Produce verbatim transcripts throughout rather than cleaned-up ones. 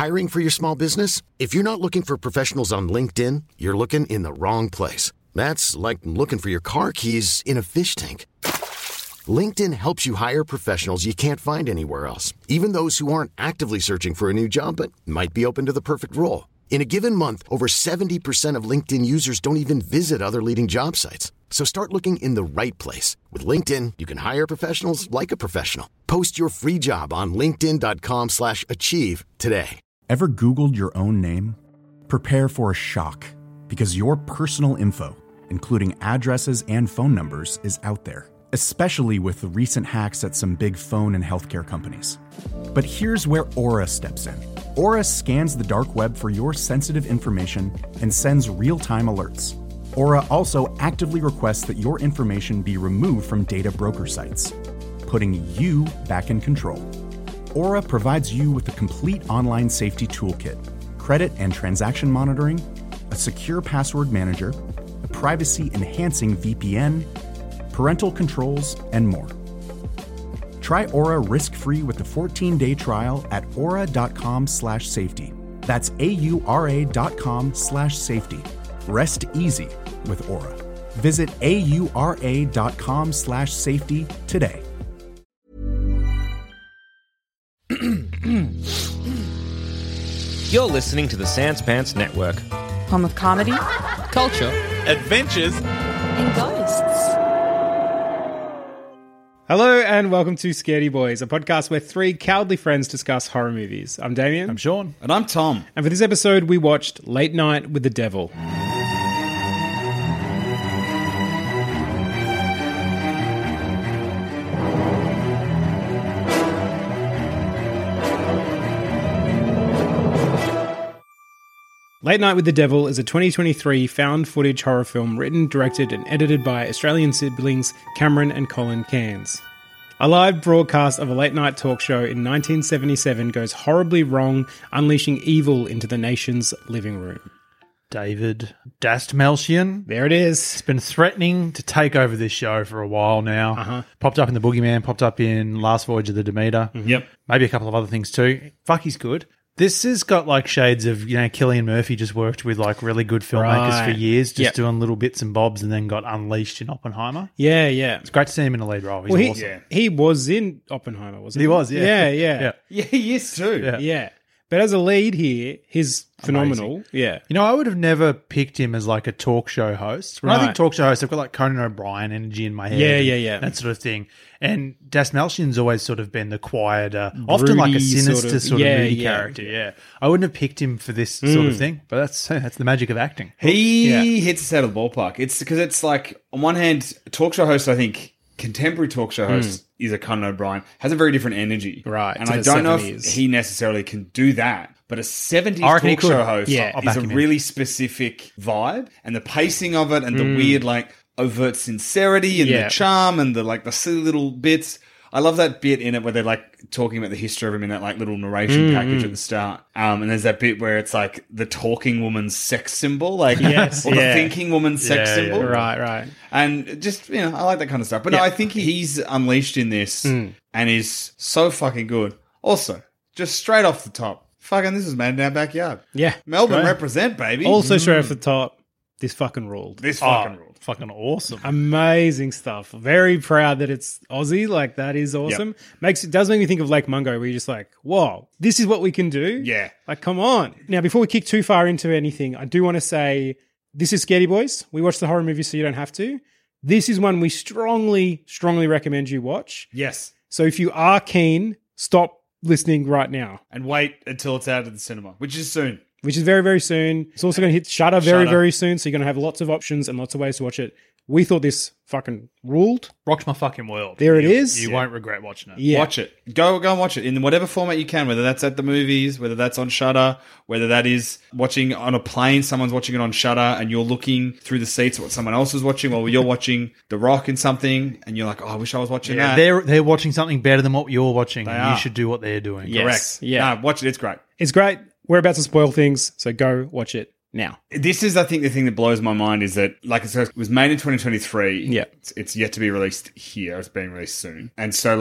Hiring for your small business? If you're not looking for professionals on LinkedIn, you're looking in the wrong place. That's like looking for your car keys in a fish tank. LinkedIn helps you hire professionals you can't find anywhere else, even those who aren't actively searching for a new job but might be open to the perfect role. In a given month, over seventy percent of LinkedIn users don't even visit other leading job sites. So start looking in the right place. With LinkedIn, you can hire professionals like a professional. Post your free job on linkedin.com slash achieve today. Ever Googled your own name? Prepare for a shock, because your personal info, including addresses and phone numbers, is out there, especially with the recent hacks at some big phone and healthcare companies. But here's where Aura steps in. Aura scans the dark web for your sensitive information and sends real-time alerts. Aura also actively requests that your information be removed from data broker sites, putting you back in control. Aura provides you with a complete online safety toolkit, credit and transaction monitoring, a secure password manager, a privacy-enhancing V P N, parental controls, and more. Try Aura risk-free with a fourteen-day trial at aura.com slash safety. That's A-U-R-A dot com slash safety. Rest easy with Aura. Visit A-U-R-A dot com slash safety today. You're listening to the Sans Pants Network. Home of comedy, Culture. Adventures. and ghosts. Hello and welcome to Scaredy Boys, a podcast where three cowardly friends discuss horror movies. I'm Damien. I'm Sean. And I'm Tom. And for this episode, we watched Late Night with the Devil. Late Night with the Devil is a twenty twenty-three found footage horror film written, directed and edited by Australian siblings Cameron and Colin Cairns. A live broadcast of a late night talk show in nineteen seventy-seven goes horribly wrong, unleashing evil into the nation's living room. David Dastmalchian. There it is. It's been threatening to take over this show for a while now. Uh-huh. Popped up in The Boogeyman, popped up in Last Voyage of the Demeter. Mm-hmm. Yep. Maybe a couple of other things too. Fuck, he's good. This has got like shades of, you know, Cillian Murphy just worked with like really good filmmakers Right. for years, just Yep. doing little bits and bobs, and then got unleashed in Oppenheimer. Yeah, yeah. It's great to see him in a lead role. He's Well, he, awesome. he was in Oppenheimer, wasn't he? He was, yeah. Yeah, yeah. Yeah. Yeah, he is too. Yeah. Yeah. But as a lead here, he's phenomenal. Yeah. You know, I would have never picked him as like a talk show host. When I Right. think talk show host, I've got like Conan O'Brien energy in my head. Yeah, and yeah, yeah. That sort of thing. And Dastmalchian's always sort of been the quieter, often like a Broody sinister sort sort of- of, yeah, moody yeah. character. Yeah. I wouldn't have picked him for this sort Mm. of thing, but that's that's the magic of acting. He Yeah. hits us out of the ballpark. It's because it's like, on one hand, talk show host, I think, contemporary talk show host is a Conan O'Brien, has a very different energy. Right, And to I the don't know seventies. if he necessarily can do that. But a seventies I reckon he talk could. show host Yeah. I'll is back a him in. really specific vibe, and the pacing of it, and the weird, like, overt sincerity, and Yeah. the charm, and the like the silly little bits. I love that bit in it where they're like talking about the history of him in that like little narration package at the start. Um, and there's that bit where it's like the talking woman's sex symbol, like Yes, or the yeah. thinking woman's sex Yeah, symbol, yeah. Right, right. and just, you know, I like that kind of stuff. But no, Yeah. I think he's unleashed in this and is so fucking good. Also, just straight off the top, fucking this is made in our backyard. Yeah. Melbourne Right. represent, baby. Also, straight off the top, this fucking ruled. this fucking Oh, rule. fucking awesome. Amazing stuff. Very proud that it's Aussie. Like, that is awesome. Makes it does make me think of Lake Mungo, where you're just like, whoa, this is what we can do. Yeah. Like, come on. Now, before we kick too far into anything, I do want to say this is Scaredy Boys. We watch the horror movies so you don't have to. This is one we strongly, strongly recommend you watch. Yes. So if you are keen, stop listening right now, And wait until it's out of the cinema, which is soon. which is very, very soon. It's also going to hit Shudder very, Shudder. very soon. So you're going to have lots of options and lots of ways to watch it. We thought this fucking ruled. Rocked my fucking world. There it You- is. You Yeah. won't regret watching it. Yeah. Watch it. Go go and watch it in whatever format you can, whether that's at the movies, whether that's on Shudder, whether that is watching on a plane, someone's watching it on Shudder, and you're looking through the seats at what someone else is watching while you're watching The Rock in something, and you're like, oh, I wish I was watching Yeah, that. they're they're watching something better than what you're watching. They and are. You should do what they're doing. Yes. Correct. Yeah. No, watch it. It's great. It's great. We're about to spoil things, so go watch it now. This is, I think, the thing that blows my mind is that, like I said, it was made in twenty twenty-three. Yeah. It's, it's yet to be released here. It's being released soon. And so, like,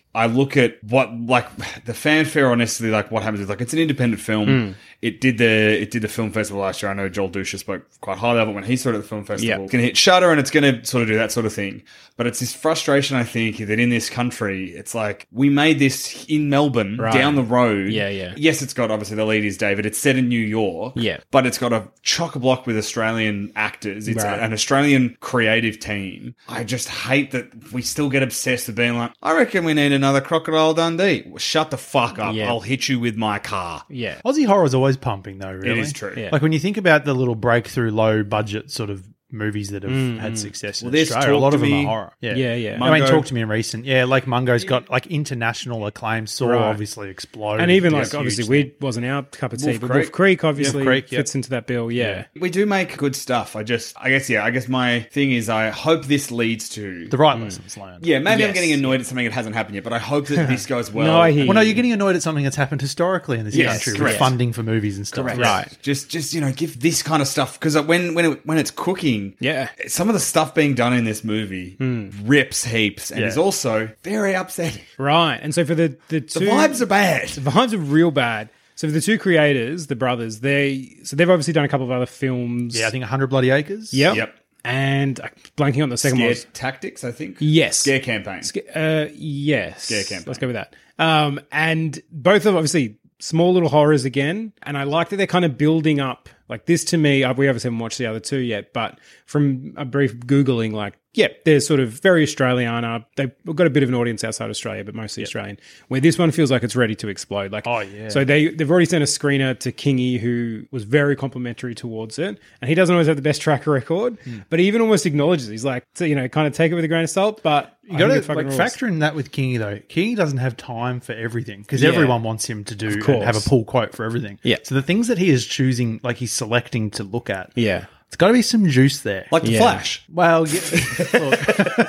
I look at what, like, the fanfare, honestly, like, what happens is, like, it's an independent film. Mm. It did the it did the film festival last year. I know Joel Dusha spoke quite highly of it when he saw it at the film festival. Yeah. It's going to hit Shudder and it's going to sort of do that sort of thing. But it's this frustration, I think, that in this country, it's like, we made this in Melbourne, Right. down the road. Yeah, yeah. Yes, it's got, obviously, the lead is David. It's set in New York. Yeah. But it's got a chock-a-block with Australian actors. It's Right. an Australian creative team. I just hate that we still get obsessed with being like, I reckon we need another Crocodile Dundee. Well, shut the fuck up. Yeah. I'll hit you with my car. Yeah. Aussie horror is always pumping, though, really. It is true. Yeah. Like when you think about the little breakthrough, low budget sort of movies that have had success in Well, there's Australia, a Talk lot to of them Me. are horror. Yeah, Yeah, yeah. I mean, Mungo. Talk to Me in recent. Yeah, like Mungo's got like international acclaim. Saw Right. obviously exploded. And even It's like obviously huge. Weird wasn't our cup of tea, Wolf but Creek. Wolf Creek obviously Wolf Creek, yep. fits into that bill. Yeah. We do make good stuff. I just, I guess, yeah, I guess my thing is I hope this leads to... the right lessons learned. Yeah, maybe I'm Yes. getting annoyed at something that hasn't happened yet, but I hope that this goes well. No, I hear Well, no, you. you're getting annoyed at something that's happened historically in this Yes, country with correct. funding for movies and stuff. Correct. Right. Just, just you know, give this kind of stuff because when when it, when it's cooking, Yeah. some of the stuff being done in this movie rips heaps and Yeah. is also very upsetting. Right. And so for the the The two vibes are bad. the vibes are real bad. So for the two creators, the brothers, they so they've obviously done a couple of other films. Yeah, I think one hundred Bloody Acres. Yep. Yep. And I'm blanking on the second Scare one. tactics, I think. Yes. Scare campaign. Uh, yes. Scare campaign. Let's go with that. Um, and both of them, obviously, small little horrors again. And I like that they're kind of building up. Like this to me, uh, we obviously haven't watched the other two yet, but from a brief Googling, like, yeah, they're sort of very Australiana. They've got a bit of an audience outside Australia, but mostly Australian. Where this one feels like it's ready to explode. Like, Oh, yeah. So they they've already sent a screener to Kingy, who was very complimentary towards it, and he doesn't always have the best track record, but he even almost acknowledges. He's like, so, you know, kind of take it with a grain of salt, but You got to like factor in that with Kingy though. Kingy doesn't have time for everything because Yeah. everyone wants him to do and course. have a pull quote for everything. Yeah. So the things that he is choosing, like he's selecting to look at, Yeah. it's got to be some juice there. Like The Yeah. Flash. well, yeah, look,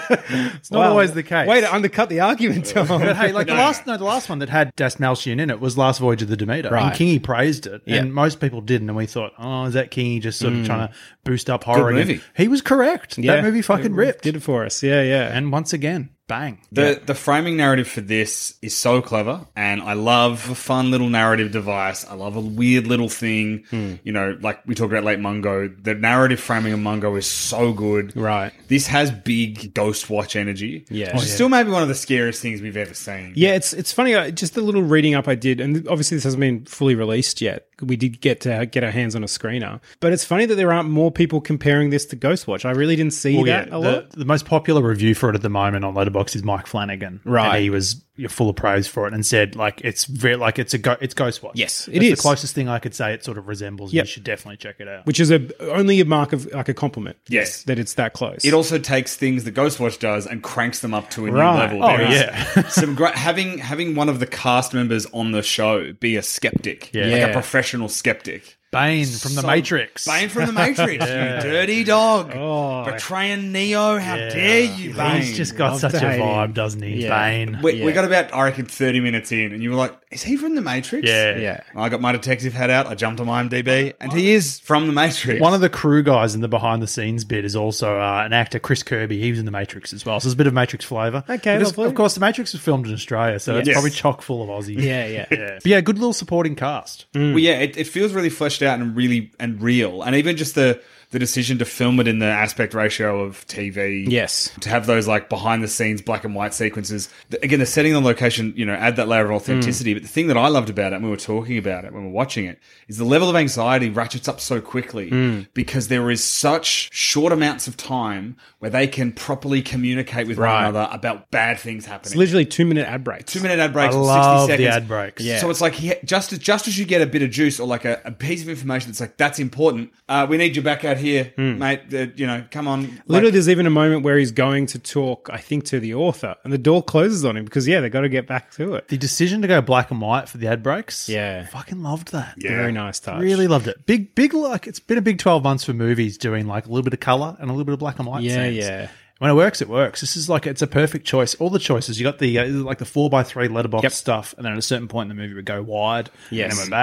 it's not Well, always the case. Way to undercut the argument, Tom. But hey, like the last no, the last one that had Das Malchian in it was Last Voyage of the Demeter. Right. And Kingy praised it. Yeah. And most people didn't. And we thought, oh, is that Kingy just sort of trying to boost up horror Good again? movie. He was correct. Yeah. That movie fucking It ripped. Did it for us. Yeah, yeah. And once again, bang. The the framing narrative for this is so clever, and I love a fun little narrative device. I love a weird little thing. Hmm. You know, like we talked about late Mungo. The narrative framing of Mungo is so good. Right. This has big Ghost Watch energy. Yeah. Which Oh, is yeah. still maybe one of the scariest things we've ever seen. Yeah, it's it's funny. uh, Just the little reading up I did, and obviously this hasn't been fully released yet. We did get to get our hands on a screener, but it's funny that there aren't more people comparing this to Ghostwatch. I really didn't see Well, that yeah, a the, lot. the most popular review for it at the moment on Letterboxd is Mike Flanagan. Right. And he was full of praise for it and said, like, it's very, like, it's a go, it's Ghostwatch. Yes, it That's is. the closest thing I could say it sort of resembles. Yep. You should definitely check it out. Which is a only a mark of like a compliment. Yes. that it's that close. It also takes things that Ghostwatch does and cranks them up to a Right. new level. Oh, There is yeah. some great having having one of the cast members on the show be a skeptic, Yeah. like Yeah. a professional skeptic. Bane from The So- Matrix. Bane from The Matrix, you dirty dog. Oh. Betraying Neo, how dare you, Bane? He's just got Love such to a hate him. vibe, doesn't he? Yeah. Bane. we, we Yeah. got about, I reckon, thirty minutes in, and you were like, is he from The Matrix? Yeah. yeah. I got my detective hat out, I jumped on IMDb, and he is from The Matrix. One of the crew guys in the behind the scenes bit is also uh, an actor, Chris Kirby. He was in The Matrix as well. So there's a bit of Matrix flavour. Okay, But it's- lovely. of course, The Matrix was filmed in Australia, so it's Yes. probably chock full of Aussies. Yeah, yeah. yeah. But yeah, good little supporting cast. Well, yeah, it, it feels really fleshed out and really and real, and even just the the decision to film it in the aspect ratio of T V. Yes. To have those like behind the scenes black and white sequences. The- Again, the setting on location, you know, add that layer of authenticity. But the thing that I loved about it, and we were talking about it when we were watching it, is the level of anxiety ratchets up so quickly because there is such short amounts of time where they can properly communicate with Right. one another about bad things It's happening. literally two minute ad breaks. Two minute ad breaks, I for love sixty the seconds. ad breaks. Yeah. So it's like he, just as just as you get a bit of juice or like a, a piece of information that's like that's important. Uh, we need you back out here, mate. Uh, you know, come on. Like, Literally, there's even a moment where he's going to talk, I think, to the author, and the door closes on him because, yeah, they've got to get back to it. The decision to go black and white for the ad breaks. Yeah. Fucking loved that. Yeah. Very nice touch. Really loved it. Big, big, like, it's been a big twelve months for movies doing like a little bit of colour and a little bit of black and white. Yeah, scenes. yeah. When it works, it works. This is like, it's a perfect choice. All the choices. You got the, uh, like the four by three letterbox Yep. stuff, and then at a certain point in the movie we go wide, Yes. and then we're back.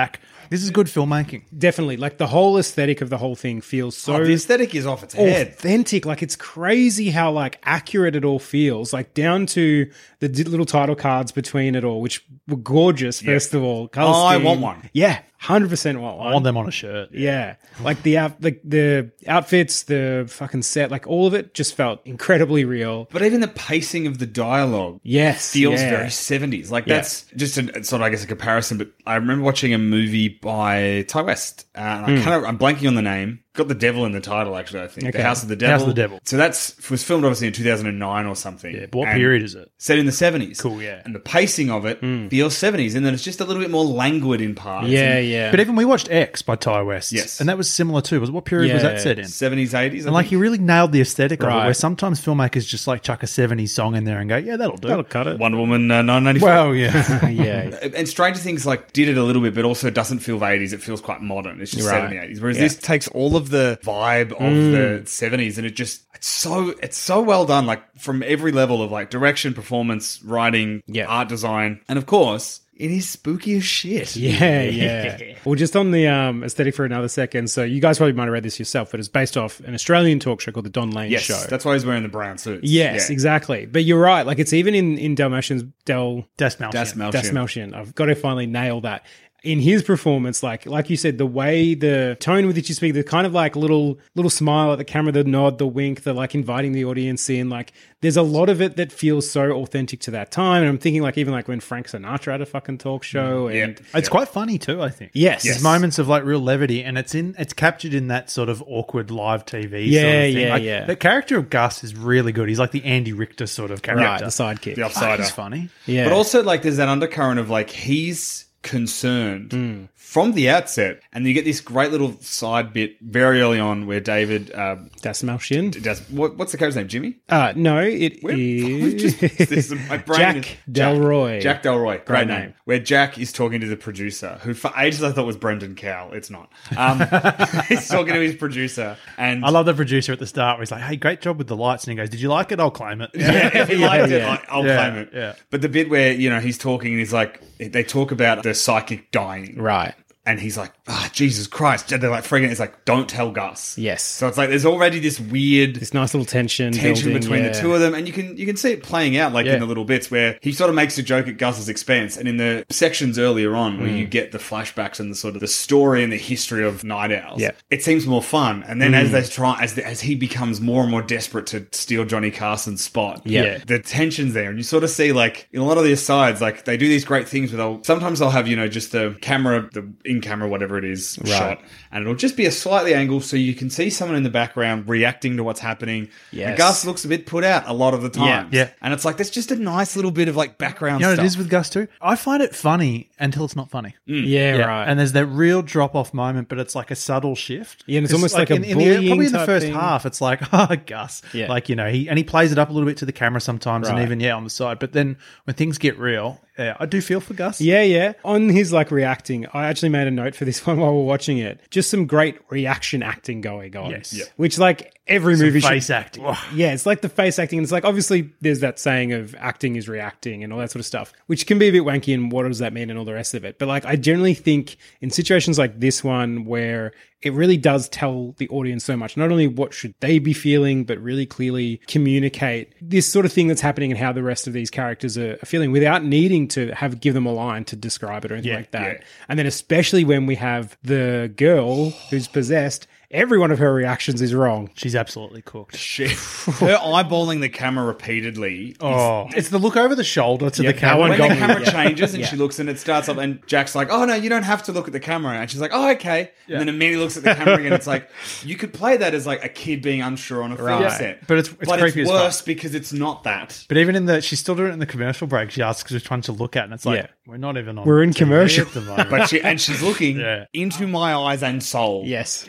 This is good filmmaking. Definitely. Like the whole aesthetic of the whole thing feels so Oh, the aesthetic is off its head. authentic. Like it's crazy how like accurate it all feels. Like down to the d- little title cards between it all, which were gorgeous. First of all, Colour Oh, I scheme. want one. Yeah, hundred percent want one. I want them on a shirt. Yeah, like the out, like the outfits, the fucking set, like all of it just felt incredibly real. But even the pacing of the dialogue Yes, feels yeah. very seventies. Like Yeah. that's just a, sort of, I guess, a comparison. But I remember watching a movie by Ty West. Uh, and I kind of, I'm blanking on the name. Got the devil in the title, actually. I think Hmm. Okay. The House of the Devil. House of the Devil. So that's was filmed obviously in two thousand nine or something. Yeah, but what And period is it? Set in the seventies. Cool, yeah. And the pacing of it feels seventies, and then it's just a little bit more languid in parts. Yeah, And yeah. But even we watched X by Ty West. Yes. And that was similar too. Was What period was Yeah. that set in? seventies, eighties. I And like think. he really nailed the aesthetic of it, Right. where sometimes filmmakers just like chuck a seventies song in there and go, yeah, that'll do. That'll cut it. Wonder Woman uh, nineteen ninety-four. Well, yeah. Yeah, And Stranger Things like did it a little bit, but also doesn't feel eighties. It feels quite modern. It's just Right. set in the eighties. Whereas Yeah. this takes all of the vibe of the seventies, and it just it's so it's so well done. Like from every level of like direction, performance, writing, Yeah. art design, and of course, it is spooky as shit. yeah, yeah. Well, just on the um, aesthetic for another second. So you guys probably might have read this yourself, but it's based off an Australian talk show called The Don Lane Yes, Show. that's why he's wearing the brown suits. Yes, Yeah. exactly. But you're right. Like it's even in in Dalmatians, Del Desmalchian. Desmalchian. Desmalchian. I've got to finally nail that. In his performance, like like you said, the way the tone with which you speak, the kind of like little little smile at the camera, the nod, the wink, the like inviting the audience in, like there's a lot of it that feels so authentic to that time. And I'm thinking like even like when Frank Sinatra had a fucking talk show, and Yep. It's quite funny too, I think. Yes. There's Yes. moments of like real levity, and it's in it's captured in that sort of awkward live T V Yeah, sort of thing. yeah, Like, yeah. The character of Gus is really good. He's like the Andy Richter sort of character. right, the sidekick, The Fuck, offsider. he's funny. yeah, But also, like, there's that undercurrent of like he's concerned Mm. from the outset, and you get this great little side bit very early on where David um, Desmalchian. does what, what's the character's name? Jimmy. Uh, no, it Where- is Just- this is- my brain Jack is- Delroy. Jack Delroy, great, Great name. name. Where Jack is talking to the producer, who for ages I thought was Brendan Cowell. It's not. Um, he's talking to his producer, and I love the producer at the start where he's like, hey, great job with the lights. And he goes, did you like it? I'll claim it. yeah, if he liked it, yeah. I- I'll Yeah, claim it. yeah. But the bit where you know he's talking, and he's like, they talk about the psychic dying, Right. and he's like, ah, Jesus Christ. And they're like freaking out. It's like, don't tell Gus. Yes. So it's like, there's already this weird This nice little tension, tension building, between yeah. the two of them. And you can, you can see it playing out like Yeah. in the little bits where he sort of makes a joke at Gus's expense. And in the sections earlier on where you get the flashbacks and the sort of the story and the history of Night Owls, Yeah. it seems more fun. And then as they try, as, the, as he becomes more and more desperate to steal Johnny Carson's spot, Yeah. the tension's there. And you sort of see like in a lot of the asides, like they do these great things where they'll, sometimes they'll have, you know, just the camera, the in camera, whatever it is, shot. And it'll just be a slightly angle so you can see someone in the background reacting to what's happening. Yes. And Gus looks a bit put out a lot of the time. Yeah. And it's like, that's just a nice little bit of like background You know what stuff. it is with Gus too? I find it funny until it's not funny. Yeah, right. And there's that real drop off moment, but it's like a subtle shift. Yeah, and it's almost like a in, in the, bullying probably in the type first thing. half, it's like, oh, Gus. Yeah. Like, you know, he and he plays it up a little bit to the camera sometimes, and Right. even yeah on the side. But then when things get real, yeah, I do feel for Gus. Yeah, yeah. On his like reacting, I actually made a note for this one while we're watching it. Just some great reaction acting going on. Yes. Yeah. Which like every movie should- face acting. Yeah, it's like the face acting. And it's like obviously there's that saying of acting is reacting and all that sort of stuff, which can be a bit wanky and what does that mean and all the rest of it. But like I generally think in situations like this one where it really does tell the audience so much, not only what should they be feeling, but really clearly communicate this sort of thing that's happening and how the rest of these characters are, are feeling without needing to have give them a line to describe it or anything Yeah, like that. yeah. And then especially when we have the girl who's possessed, every one of her reactions is wrong. She's absolutely cooked. Shit. Her eyeballing the camera repeatedly. is- Oh, it's the look over the shoulder to Yeah, the that camera. one when got the me, camera yeah. changes and Yeah. she looks and it starts up and Jack's like, oh no, you don't have to look at the camera. And she's like, oh, okay. And then immediately looks at the camera again. It's like, you could play that as like a kid being unsure on a film Right. set. But it's- it's but creepy it's as fuck. worse because it's not that. But even in the, she's still doing it in the commercial break. She asks which one to look at, and it's like, Yeah. we're not even on. We're in T V commercial. at the moment. But she, and she's looking Yeah. into my eyes and soul. Yes. One thing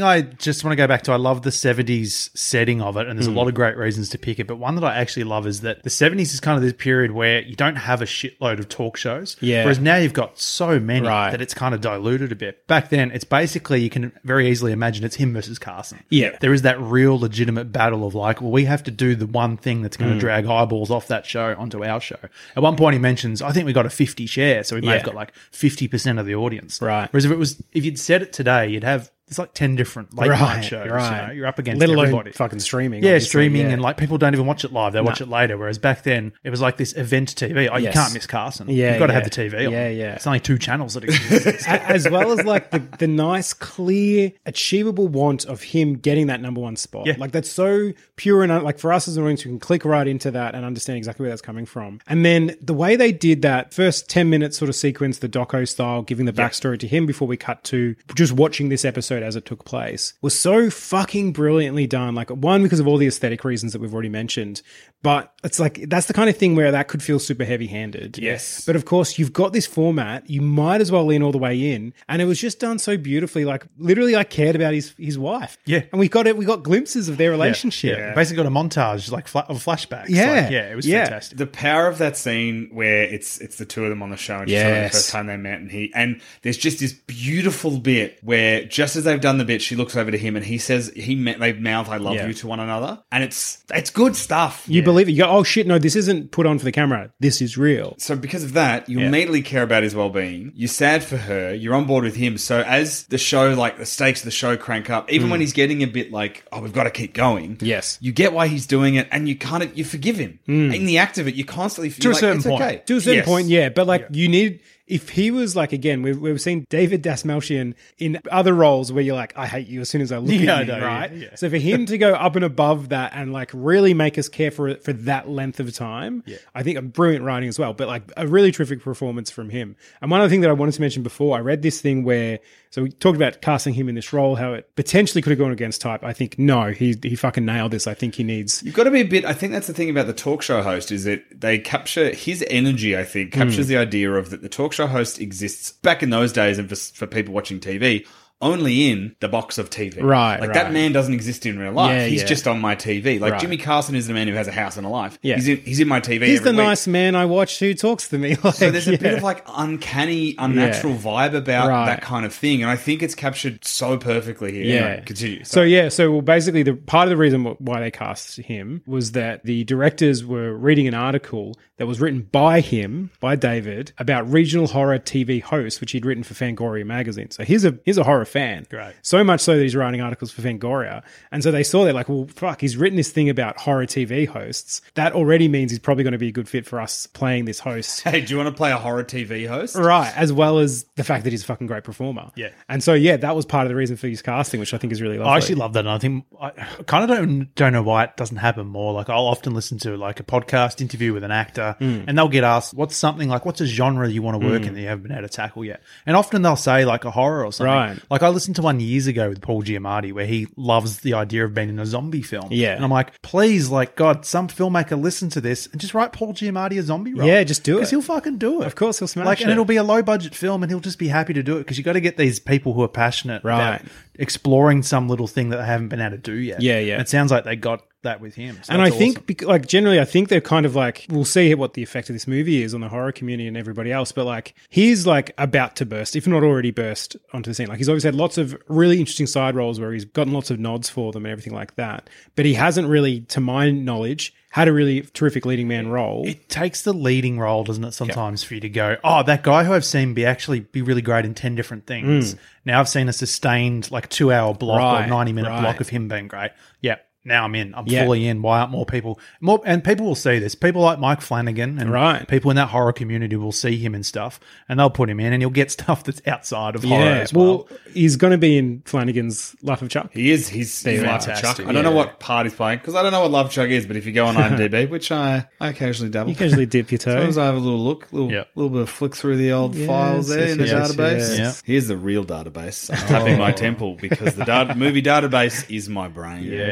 I just want to go back to, I love the seventies setting of it, and there's Mm. a lot of great reasons to pick it, but one that I actually love is that the seventies is kind of this period where you don't have a shitload of talk shows, Yeah. whereas now you've got so many Right. that it's kind of diluted a bit. Back then, it's basically, you can very easily imagine it's him versus Carson. Yeah. There is that real legitimate battle of like, well, we have to do the one thing that's going to Mm. drag eyeballs off that show onto our show. At one point he mentions, I think we got a fifty share, so we may Yeah. have got like fifty percent of the audience. Right. Whereas if it was, if you'd said it today, you'd have, there's like ten different late night shows. right. You know, you're up against Let alone everybody. fucking streaming. Yeah, obviously, streaming yeah. and like people don't even watch it live; they watch it later. Whereas back then, it was like this event T V. Oh, you Yes. can't miss Carson. Yeah, you've got to yeah. have the T V on. Yeah, yeah. It's only two channels that exist. A- as well as like the, the nice, clear, achievable want of him getting that number one spot. Yeah. Like that's so pure and un- like for us as an audience, we can click right into that and understand exactly where that's coming from. And then the way they did that first ten minutes sort of sequence, the doco style, giving the backstory to him before we cut to just watching this episode as it took place, was so fucking brilliantly done. Like one, because of all the aesthetic reasons that we've already mentioned, but it's like that's the kind of thing where that could feel super heavy handed. Yes. But of course, you've got this format, you might as well lean all the way in. And it was just done so beautifully. Like literally, I cared about his his wife. Yeah. And we got it, we got glimpses of their relationship. Yeah. Basically got a montage like fla- of flashbacks. Yeah. Like, yeah, it was Yeah. fantastic. The power of that scene where it's it's the two of them on the show and just Yes. the first time they met, and he and there's just this beautiful bit where just as they've done the bit, she looks over to him and he says he met, they mouth "I love Yeah. you" to one another, and it's it's good stuff. You believe it. You go, oh shit, no, this isn't put on for the camera. This is real. So because of that, you immediately care about his well-being. You're sad for her. You're on board with him. So as the show, like the stakes of the show crank up, even when he's getting a bit like, oh, we've got to keep going. Yes. You get why he's doing it, and you kind of you forgive him. In the act of it, you constantly feel To a like, certain it's point. okay. To a certain Yes. point, yeah. But like, you need, if he was like, again, we've, we've seen David Dasmalchian in other roles where you're like, I hate you as soon as I look Yeah, at you, I know, right? yeah, yeah. So for him to go up and above that and like really make us care for it for that length of time, I think a brilliant writing as well, but like a really terrific performance from him. And one other thing that I wanted to mention before, I read this thing where, so we talked about casting him in this role, how it potentially could have gone against type. I think, no, he, he fucking nailed this. I think he needs... You've got to be a bit. I think that's the thing about the talk show host is that they capture his energy. I think captures the idea of that the talk show host exists back in those days, and for, for people watching T V, only in the box of T V. Right, like right. that man doesn't exist in real life. Yeah, he's yeah. just on my T V. Like Right. Jimmy Carson is the man who has a house and a life. Yeah. he's in, he's in my T V. He's every the week. nice man I watch who talks to me. Like, So there's a yeah. bit of like uncanny, unnatural vibe about Right. that kind of thing, and I think it's captured so perfectly here. Yeah. Anyway, continue. So yeah, so well, basically, the part of the reason wh- why they cast him was that the directors were reading an article that was written by him, by David, about regional horror T V hosts, which he'd written for Fangoria magazine. So he's a he's a horror fan. Great. So much so that he's writing articles for Fangoria, and so they saw that like, well, fuck, he's written this thing about horror T V hosts. That already means he's probably going to be a good fit for us playing this host. hey, do you want to play a horror T V host? Right, as well as the fact that he's a fucking great performer. Yeah. And so, yeah, that was part of the reason for his casting, which I think is really lovely. I actually love that, and I think I kind of don't don't know why it doesn't happen more. Like I'll often listen to like a podcast interview with an actor, Mm. and they'll get asked, "What's something like what's a genre you want to work in that you haven't been able to tackle yet?" And often they'll say like a horror or something. Right. Like I listened to one years ago with Paul Giamatti where he loves the idea of being in a zombie film. Yeah. and I'm like, please, like God, some filmmaker listen to this and just write Paul Giamatti a zombie role. Yeah, just do it. because he'll fucking do it. Of course he'll smash like, and it. it'll be a low budget film, and he'll just be happy to do it because you got to get these people who are passionate Right. about exploring some little thing that they haven't been able to do yet. Yeah, yeah. And it sounds like they got that with him. So and I that's think, awesome. bec- like, generally, I think they're kind of like, we'll see what the effect of this movie is on the horror community and everybody else, but like, he's like about to burst, if not already burst onto the scene. Like, he's always had lots of really interesting side roles where he's gotten lots of nods for them and everything like that. But he hasn't really, to my knowledge, had a really terrific leading man role. It takes the leading role, doesn't it, sometimes for you to go, oh, that guy who I've seen be actually be really great in ten different things. Now I've seen a sustained like two hour block Right, or ninety minute right. block of him being great. Yeah. Now I'm in. I'm Yeah. fully in. Why aren't more people more? And people will see this. People like Mike Flanagan and Right. people in that horror community will see him and stuff, and they'll put him in, and he'll get stuff that's outside of horror as well. well, he's going to be in Flanagan's Life of Chuck. He is. He's, he's Love fantastic, Chuck. I don't know yeah. what part he's playing because I don't know what Love Chuck is. But if you go on IMDb, which I, I occasionally dabble, You occasionally dip your toe. sometimes I have a little look, little Yep. little bit of flick through the old Yes, files there yes, in the yes, database. yes. Here's the real database. I'm tapping my temple because the data, movie database is my brain. Yeah, that's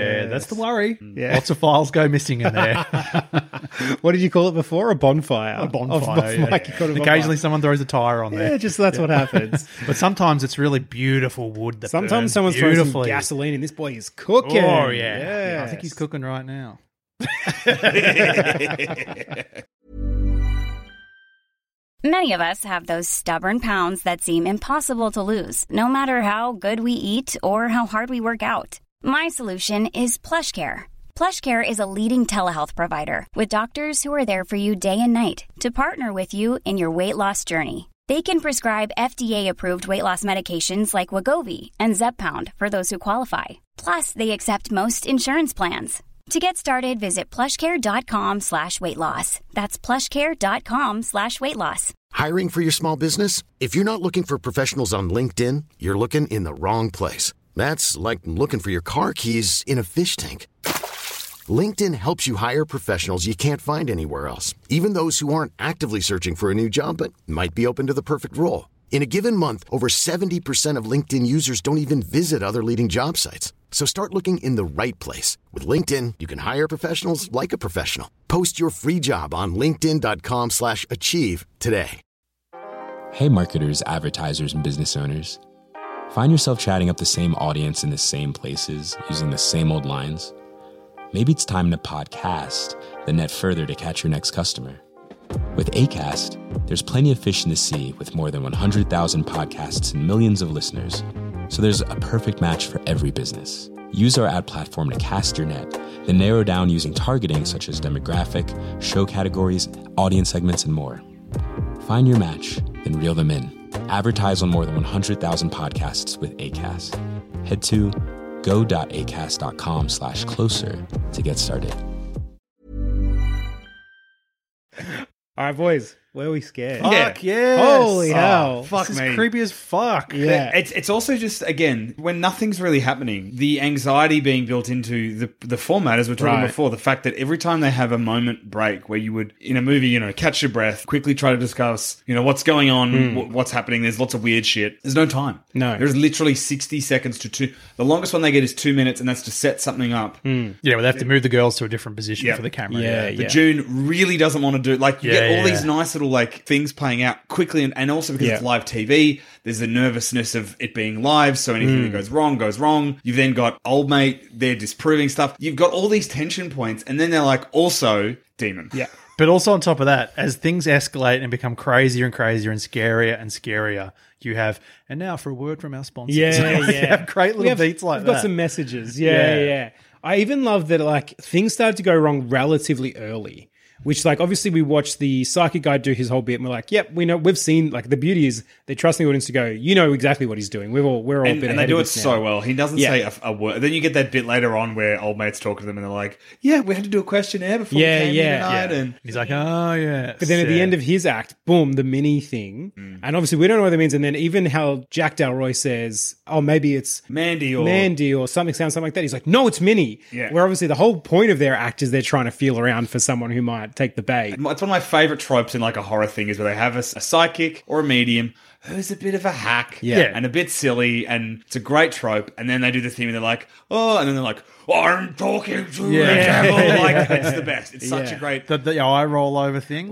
That's the worry. Yeah. Lots of files go missing in there. What did you call it before? A bonfire. A bonfire. Of- of yeah. Mike, you called it a Occasionally bonfire. someone throws a tire on Yeah, there. just that's what happens. But sometimes it's really beautiful wood that Sometimes burns someone's throwing some beautifully. gasoline and this boy is cooking. Oh, yeah. Yes. I think he's cooking right now. Many of us have those stubborn pounds that seem impossible to lose, no matter how good we eat or how hard we work out. My solution is PlushCare. PlushCare is a leading telehealth provider with doctors who are there for you day and night to partner with you in your weight loss journey. They can prescribe F D A-approved weight loss medications like Wegovy and Zepbound for those who qualify. Plus, they accept most insurance plans. To get started, visit plushcare.com slash weight loss. That's plushcare.com slash weight loss. Hiring for your small business? If you're not looking for professionals on LinkedIn, you're looking in the wrong place. That's like looking for your car keys in a fish tank. LinkedIn helps you hire professionals you can't find anywhere else, even those who aren't actively searching for a new job but might be open to the perfect role. In a given month, over seventy percent of LinkedIn users don't even visit other leading job sites. So start looking in the right place. With LinkedIn, you can hire professionals like a professional. Post your free job on linkedin.com slash achieve today. Hey marketers, advertisers, and business owners. Find yourself chatting up the same audience in the same places, using the same old lines? Maybe it's time to podcast, then net further to catch your next customer. With Acast, there's plenty of fish in the sea with more than one hundred thousand podcasts and millions of listeners. So there's a perfect match for every business. Use our ad platform to cast your net, then narrow down using targeting such as demographic, show categories, audience segments, and more. Find your match, then reel them in. Advertise on more than one hundred thousand podcasts with Acast. Head to go.acast.com slash closer to get started. All right, boys. Where are we scared? Yeah. Fuck yes. Holy Oh, hell. fuck this me. is creepy as fuck. Yeah. It's it's also just, again, when nothing's really happening, the anxiety being built into the the format, as we were talking Right. before, the fact that every time they have a moment break where you would, in a movie, you know, catch your breath, quickly try to discuss, you know, what's going on, wh- what's happening, there's lots of weird shit. There's no time. No. There's literally sixty seconds to two. The longest one they get is two minutes, and that's to set something up. Yeah, well, they have to move the girls to a different position Yeah. for the camera. Yeah, But yeah. June really doesn't want to do, like, you Yeah, get all yeah, these yeah. nice little, like, things playing out quickly, and, and also because Yeah. it's live T V, there's the nervousness of it being live, so anything Mm. that goes wrong goes wrong. You've then got old mate, they're disproving stuff. You've got all these tension points, and then they're like, also, demon. Yeah. But also on top of that, as things escalate and become crazier and crazier and scarier and scarier, you have, and now for a word from our sponsors. Yeah, You yeah. have great We little have- beats like we've that. got some messages. Yeah, Yeah. yeah. I even love that, like, things started to go wrong relatively early. Which, like, obviously we watched the psychic guy do his whole bit and we're like, yep, we know, we've seen, like, the beauty is they trust the audience to go, you know exactly what he's doing. We're all, we're all And, a bit and they ahead do of it this so now. well. He doesn't Yeah. say a, a word. Then you get that bit later on where old mate's talking to them, and they're like, "Yeah, we had to do a questionnaire before Yeah, we came yeah, here tonight." Yeah. And He's like, oh, yeah. But then at the end of his act, boom, the mini thing. Mm. And obviously we don't know what that means. And then even how Jack Dalroy says, oh, maybe it's Mandy or Mandy or something sounds something like that. He's like, no, it's Minnie. Yeah. Where obviously the whole point of their act is they're trying to feel around for someone who might take the bait. It's one of my favorite tropes in like a horror thing is where they have a, a psychic or a medium who's a bit of a hack Yeah. and a bit silly, and it's a great trope. And then they do the thing and they're like, oh, and then they're like, I'm talking to Yeah. the devil. Yeah. Like, it's the best. It's such Yeah. a great. The, the eye roll over thing.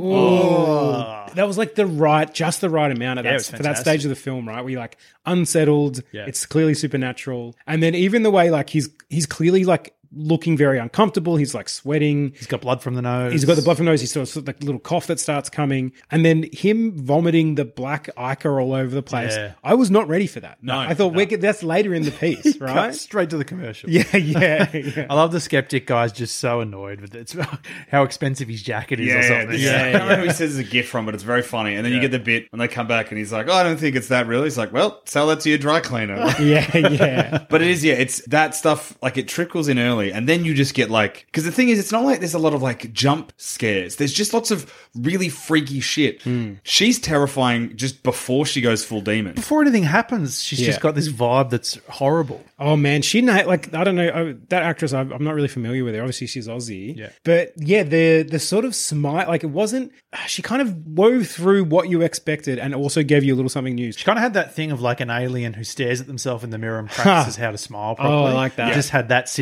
Oh. That was like the right, just the right amount of Yeah, that it was for that fantastic. stage of the film, right? Where you're like unsettled, Yeah. it's clearly supernatural, and then even the way like he's he's clearly like looking very uncomfortable. He's like sweating. He's got blood from the nose. He's got the blood from the nose. He's sort of like a little cough that starts coming, and then him vomiting the black ichor all over the place. Yeah. I was not ready for that. No, I thought no. we're, that's later in the piece, Cut right? straight to the commercial. Yeah, yeah, yeah. I love the skeptic guy's just so annoyed with it. It's how expensive his jacket is Yeah, or yeah, something. yeah. Yeah, I don't know yeah. who he says is a gift from, but it's very funny. And then you Yeah. get the bit when they come back and he's like, oh, I don't think it's that real. He's like, well, sell that to your dry cleaner. yeah, yeah. But it is, yeah, it's that stuff, like it trickles in early, and then you just get like, because the thing is, it's not like there's a lot of like jump scares. There's just lots of really freaky shit. Hmm. She's terrifying just before she goes full demon. Before anything happens, she's Yeah. just got this vibe that's horrible. Oh man, she na- like I don't know I, that actress. I'm, I'm not really familiar with her. Obviously, she's Aussie. Yeah. but yeah, the the sort of smile, like it wasn't. She kind of wove through what you expected, and also gave you a little something new. She kind of had that thing of like an alien who stares at themselves in the mirror and practices how to smile properly. Oh, I like that. Just had that sitting down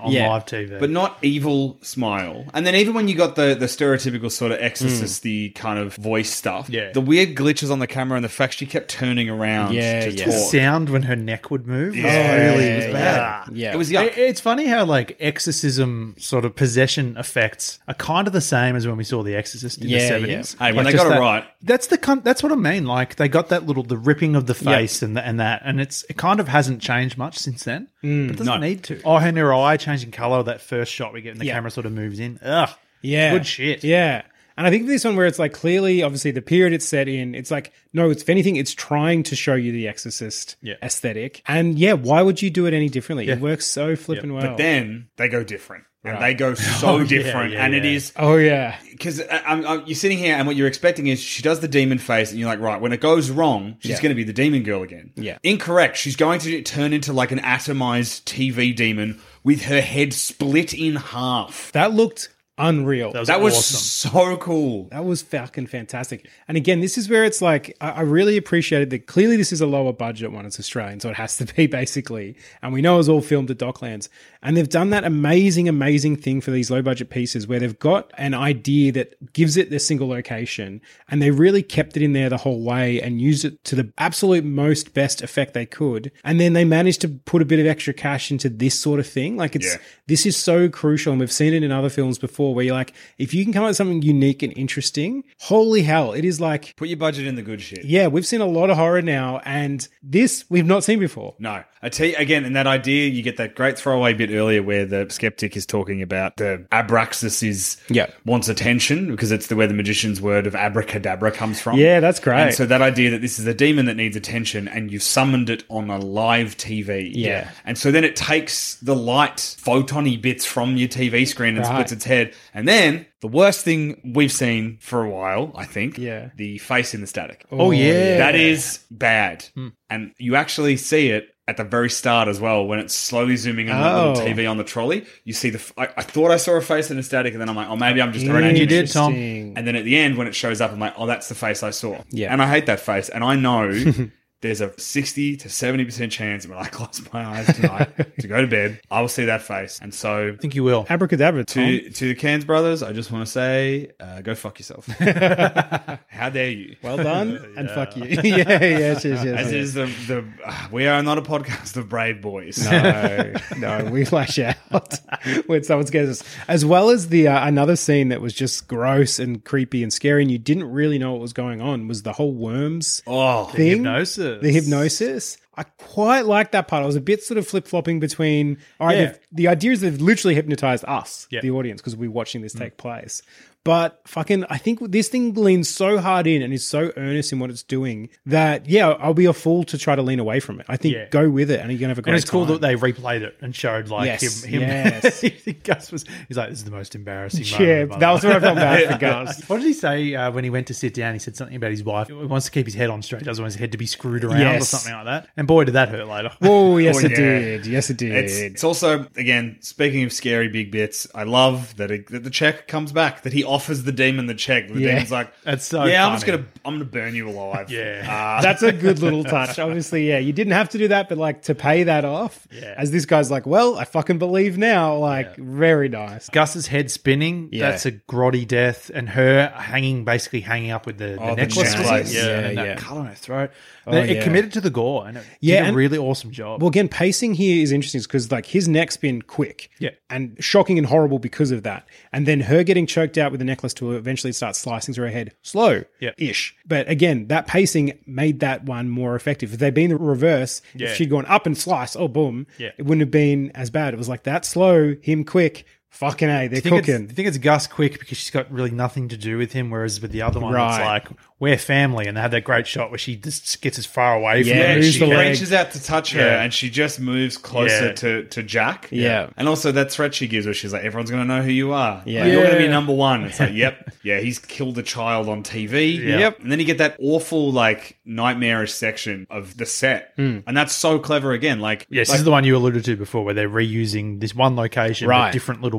on Yeah. live T V. but not evil smile. And then even when you got the the stereotypical sort of exorcist-y kind of voice stuff, Yeah. the weird glitches on the camera and the fact she kept turning around Yeah, to yeah. the talk. sound when her neck would move was Yeah, really it was bad. Yeah. It was yuck. It- It's funny how like exorcism sort of possession effects are kind of the same as when we saw The Exorcist in Yeah, the seventies. yeah. Hey, when they just got it that- right. that's the con- that's what I mean. Like they got that little the ripping of the face and the, and that, and it's it kind of hasn't changed much since then. Mm. but it doesn't no. need to. Oh, and her eye changing color. That first shot we get, and the Yeah. camera sort of moves in. Ugh, Yeah. good shit. Yeah. And I think this one where it's like clearly, obviously, the period it's set in, it's like, no, it's if anything, it's trying to show you the Exorcist Yeah. aesthetic. And yeah, why would you do it any differently? Yeah. It works so flipping well. But then they go different. And Right. they go so Oh, yeah, different. yeah, and it yeah. is... oh, yeah. Because I'm, I'm, you're sitting here and what you're expecting is she does the demon face and you're like, right, when it goes wrong, she's Yeah. going to be the demon girl again. Yeah. Incorrect. She's going to turn into like an atomized T V demon with her head split in half. That looked unreal. That was, That was awesome. so cool. That was fucking fantastic. And again, this is where it's like, I, I really appreciated that clearly this is a lower budget one. It's Australian, so it has to be basically. And we know it was all filmed at Docklands. And they've done that amazing, amazing thing for these low budget pieces where they've got an idea that gives it their single location and they really kept it in there the whole way and used it to the absolute most best effect they could. And then they managed to put a bit of extra cash into this sort of thing. Like it's, Yeah. this is so crucial. And we've seen it in other films before where you're like, if you can come up with something unique and interesting, holy hell, it is like, Put your budget in the good shit. yeah, we've seen a lot of horror now and this we've not seen before. No. I tell you again, and that idea, you get that great throwaway bit earlier where the skeptic is talking about the Abraxas is Yeah. wants attention because it's the where the magician's word of abracadabra comes from. Yeah, that's great. And so that idea that this is a demon that needs attention and you've summoned it on a live T V. Yeah. And so then it takes the light photony bits from your T V screen and Right. splits its head. And then the worst thing we've seen for a while, I think, Yeah. the face in the static. Oh, yeah. That is bad. Hmm. And you actually see it at the very start as well when it's slowly zooming in on the Oh. little T V on the trolley. You see the... F- I, I thought I saw a face in a static and then I'm like, oh, maybe I'm just... And you did, Tom. Interesting. And then at the end when it shows up, I'm like, oh, that's the face I saw. Yeah. And I hate that face. And I know... There's a sixty to seventy percent chance when I close my eyes tonight to go to bed, I will see that face. And so I think you will. Abracadabra, Tom. to to the Cairns brothers, I just want to say, uh, go fuck yourself. How dare you? Well done and fuck you. yeah, yes, yes, yes. As yes. is the the uh, we are not a podcast of brave boys. No, no, we lash out when someone scares us. As well as the uh, another scene that was just gross and creepy and scary, and you didn't really know what was going on was the whole worms Oh, thing. hypnosis. The hypnosis. I quite like that part. I was a bit sort of flip flopping between. All right, Yeah. they've- the idea is they've literally hypnotized us, Yeah. the audience, because we're watching this take place. But fucking, I think this thing leans so hard in and is so earnest in what it's doing that, yeah, I'll be a fool to try to lean away from it. I think Yeah. go with it and you're going to have a great And it's cool time. that they replayed it and showed like Yes, him. him yes. Gus was. He's like, this is the most embarrassing. Yeah, moment of my that was life." what I felt bad for Gus. What did he say uh, when he went to sit down? He said something about his wife. He wants to keep his head on straight, doesn't want his head to be screwed around or Yes. something like that. And boy, did that hurt later. Oh, yes, Oh, it yeah. did. Yes, it did. It's, it's also, again, speaking of scary big bits, I love that, it, that the check comes back, that he offers the demon the check. The Yeah. demon's like, That's so yeah, I'm just funny. going to I'm gonna burn you alive. Yeah. Uh, That's a good little touch. Obviously, yeah, you didn't have to do that, but like to pay that off, Yeah. as this guy's like, well, I fucking believe now. Like, very nice. Gus's head spinning. Yeah. That's a grotty death, and her hanging, basically hanging up with the, the Oh, the necklace. necklace. Yeah, Yeah, and yeah. that color in her throat. Oh, it yeah. committed to the gore, and it Yeah, did a and- really awesome job. Well, again, pacing here is interesting because like his neck's been quick, Yeah. and shocking and horrible because of that, and then her getting choked out with the necklace to eventually start slicing through her head, slow, Yeah. ish. But again, that pacing made that one more effective. If they'd been the reverse, Yeah. if she'd gone up and slice, oh boom, Yeah. it wouldn't have been as bad. It was like that slow, him quick. Fucking A, they're Do you think it's- cooking. do you think it's Gus quick because she's got really nothing to do with him, whereas with the other one, Right. it's like, we're family, and they have that great shot where she just gets as far away from Yeah, him. moves as she the can. leg. reaches out to touch her Yeah. and she just moves closer Yeah. to, to Jack. Yeah. And also that threat she gives where she's like, everyone's going to know who you are. Yeah. Like, you're going to be Yeah. number one. It's like, yep. Yeah, he's killed a child on T V. Yeah. Yep. And then you get that awful, like, nightmarish section of the set. And that's so clever again. Like, Yes, like, this is the one you alluded to before, where they're reusing this one location Right. with different little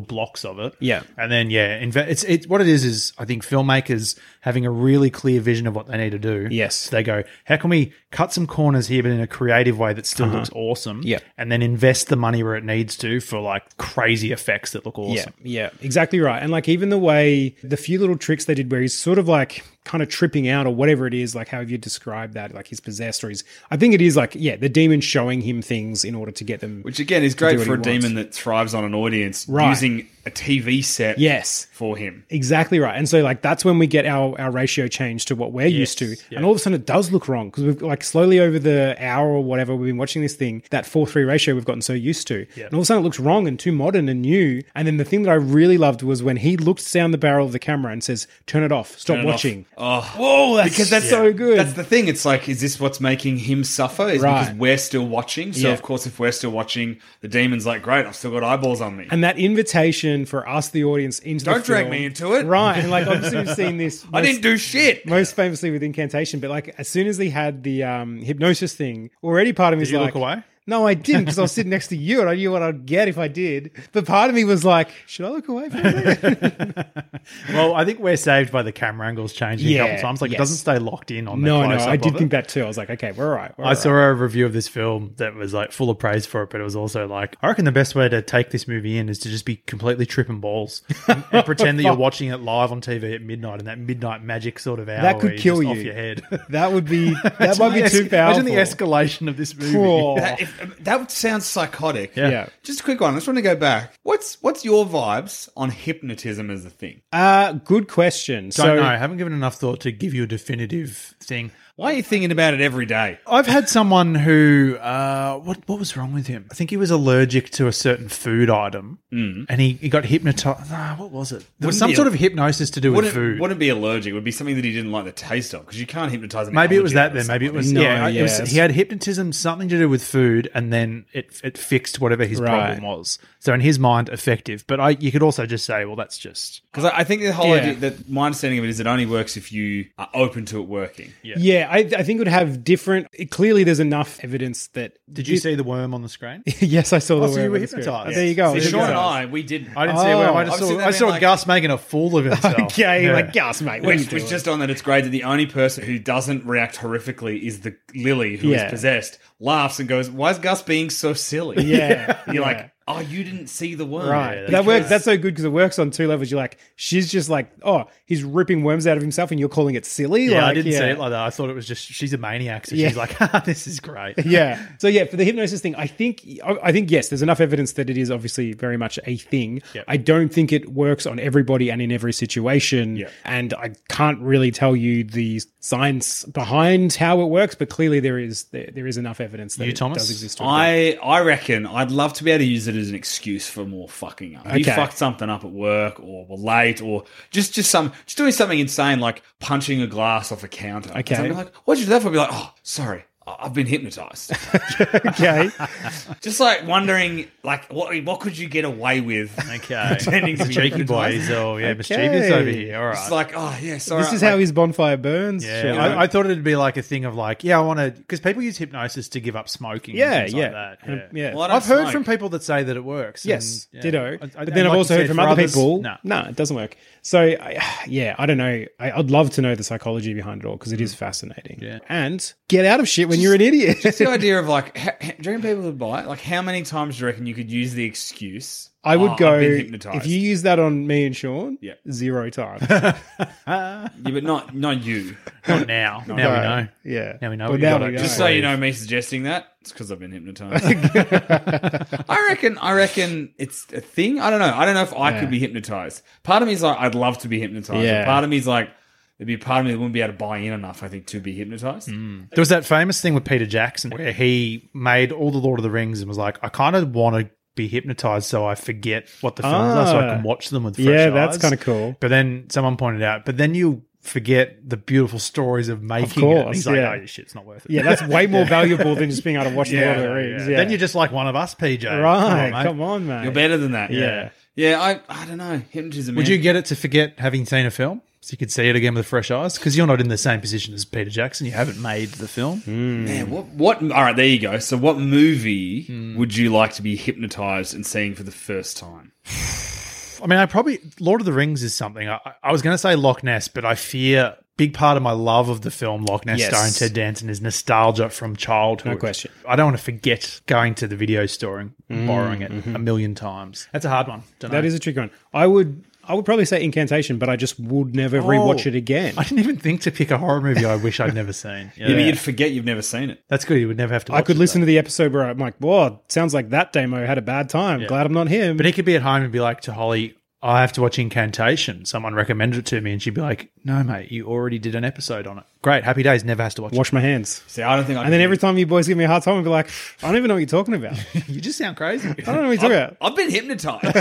blocks of it. Yeah. And then, yeah, inve- it's it's what it is is I think filmmakers having a really clear vision of what they need to do. Yes. So they go, how can we cut some corners here, but in a creative way that still looks awesome? Yeah. And then invest the money where it needs to for like crazy effects that look awesome. Yeah, yeah, exactly right. And like even the way the few little tricks they did where he's sort of like kind of tripping out or whatever it is, like how have you described that, like he's possessed or he's, I think it is like, yeah, the demon showing him things in order to get them. Which again is to great do what for a he demon wants. that thrives on an audience Right. using a T V set Yes. for him. Exactly right. And so like that's when we get our, our ratio change to what we're used to. yeah. And all of a sudden it does look wrong because we've like slowly over the hour or whatever we've been watching this thing, that four three ratio we've gotten so used to. And all of a sudden it looks wrong and too modern and new. And then the thing that I really loved was when he looks down the barrel of the camera and says, turn it off, stop Turn it off. watching. Oh, Whoa, that's, because that's so good. That's the thing. It's like, is this what's making him suffer? Is Right. because we're still watching. So Yeah. of course, if we're still watching, the demon's like, great, I've still got eyeballs on me. And that invitation for us, the audience, into Don't the drag film- me into it. right? And like obviously we've seen this. I most- didn't do shit. most famously with Incantation, but like as soon as he had the um, hypnosis thing, already part of me was you like, look away? No, I didn't because I was sitting next to you and I knew what I'd get if I did. But part of me was like, should I look away from it? Well, I think we're saved by the camera angles changing a Yeah, couple times. Like yes. it doesn't stay locked in on the no, no, close-up I did of think it. that too. I was like, okay, we're all right. We're I all saw right. a review of this film that was like full of praise for it, but it was also like, I reckon the best way to take this movie in is to just be completely tripping balls and, and pretend that you're watching it live on T V at midnight in that midnight magic sort of hour. That could where you're kill just you. off your head. That would be that might be Imagine too the powerful. Imagine the escalation of this movie. Whoa. That, if, that sounds psychotic. Yeah. Yeah. Just a quick one. I just want to go back. What's what's your vibes on hypnotism as a thing? Uh, good question. Don't so, know. I haven't given enough thought to give you a definitive thing. Why are you thinking about it every day? I've had someone who, uh, what what was wrong with him? I think he was allergic to a certain food item, mm. and he, he got hypnotized. Ah, what was it? There was Wouldn't some be sort a- of hypnosis to do with Wouldn't, food. wouldn't be allergic. It would be something that he didn't like the taste of because you can't hypnotize him. Maybe it was that then. Maybe it was No, yeah. It was, yes. he had hypnotism, something to do with food, and then it it fixed whatever his Right. problem was. So in his mind, effective. But I, you could also just say, well, that's just Because I, I think the whole Yeah. idea that my understanding of it is it only works if you are open to it working. yeah. yeah, I, I think it would have different. Clearly, there's enough evidence that. Did you see the worm on the screen? Yes, I saw the Oh, so you worm were on the screen. hypnotised. Oh, there you go. See, There you Sean go. and I, we didn't. I didn't see a Oh. worm. I I've just seen saw, that I being saw like- Gus making a fool of himself. Okay, Yeah. like Gus, mate. What are you Which, doing? which just on that, it's great that the only person who doesn't react horrifically is the Lily who is Yeah. possessed, laughs and goes, "Why is Gus being so silly?" Yeah, You're yeah. like, "Oh, you didn't see the worm." Right. Yeah, But that works. Because- That's so good because it works on two levels. You're like, she's just like, oh, he's ripping worms out of himself and you're calling it silly. Yeah, like, I didn't yeah. see it like that. I thought it was just she's a maniac, so Yeah. she's like, ah, "This is great." Yeah. So yeah, for the hypnosis thing, I think I I think yes, there's enough evidence that it is obviously very much a thing. Yep. I don't think it works on everybody and in every situation. Yeah. And I can't really tell you the science behind how it works, but clearly there is there, there is enough evidence that You, it Thomas? does exist. to a degree. I I reckon I'd love to be able to use it as an excuse for more fucking up. If you Okay. fucked something up at work or were late or just just some just doing something insane like punching a glass off a counter. Okay. So I'd be like, what'd you do that for? I'd be like, oh, sorry. I- I've been hypnotized. Okay. Just like wondering, like, what what could you get away with? Okay, Pretending to be cheeky hypnotised. boys. Oh yeah, Okay. mischievous over here. All right. It's like, oh yeah, sorry. This is like, how his bonfire burns. Yeah, Sure. I, I thought it'd be like a thing of like, yeah, I want to, because people use hypnosis to give up smoking. Yeah, and things yeah. like that. And- Yeah. yeah. Well, I don't I've heard smoke. from people that say that it works. Yes, and, yeah. ditto. I- I- but and then I've like also you heard said, from for other others, people, no. no, it doesn't work. So, I, yeah, I don't know. I, I'd love to know the psychology behind it all because it is fascinating. Yeah. And get out of shit when you're an idiot. Just the idea of like, ha, ha, do you reckon people would buy it? Like, how many times do you reckon you could use the excuse? I would "Oh, go, I've been hypnotized." if you use that on me and Sean, Yeah. zero times. yeah, but not not you. Not now. now we know. Yeah. Now we know Well, what you now gotta we do. know. Just so you know, me suggesting that it's because I've been hypnotized. I reckon. I reckon it's a thing. I don't know. I don't know if I Yeah. could be hypnotized. Part of me is like, I'd love to be hypnotized. Yeah. And part of me is like, there'd be a part of me that wouldn't be able to buy in enough. I think to be hypnotized. Mm. There was that famous thing with Peter Jackson where he made all the Lord of the Rings and was like, I kind of want to be hypnotized so I forget what the films are so I Ah. can watch them with fresh Yeah, eyes. that's kinda cool. But then someone pointed out, but then you forget the beautiful stories of making it. course, And he's like, yeah. oh, your shit's not worth it. Yeah, that's way more valuable than just being able to watch the Yeah, Lord of the yeah, Rings. yeah. Yeah. Then you're just like one of us, P J. right. Come on, mate. Come on, man. You're better than that. Yeah. Yeah. I. I don't know. Hypnotism. Would man. you get it to forget having seen a film? So you could see it again with fresh eyes? Because you're not in the same position as Peter Jackson. You haven't made the film. Man, what? What? All right, there you go. So, what movie would you like to be hypnotized and seeing for the first time? I mean, I probably Lord of the Rings is something. I, I was going to say Loch Ness, but I fear big part of my love of the film Loch Ness Yes. starring Ted Danson is nostalgia from childhood. No question. I don't want to forget going to the video store and Mm, borrowing it mhm. a million times. That's a hard one. Don't That know. is a tricky one. I would I would probably say Incantation, but I just would never rewatch Oh. it again. I didn't even think to pick a horror movie I wish I'd never seen. Yeah, but you'd forget you've never seen it. That's good. You would never have to watch I could it, listen though. to the episode where I'm like, whoa, sounds like that demo had a bad time. Yeah. Glad I'm not him. But he could be at home and be like to Holly, I have to watch Incantation. Someone recommended it to me, and she'd be like, no, mate, you already did an episode on it. Great. Happy Days never has to watch Wash my hands. See, I don't think I And then every time you boys give me a hard time, I'll be like, I don't even know what you're talking about. it. You just sound crazy. I don't know what you're talking about. I've been hypnotized.